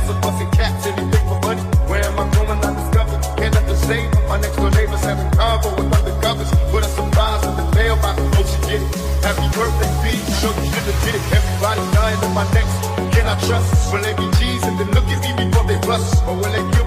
hustle, busting caps, anything for money. Where am I going? I discovered. Can't let the same. My next door neighbors having convo with undercovers. Put us some bars in the mailbox. Oh, she get it. Happy birthday, B. You know you should have did it. Everybody dying in my next. Can I trust? Will they be G's and then look at me before they bust? Or will they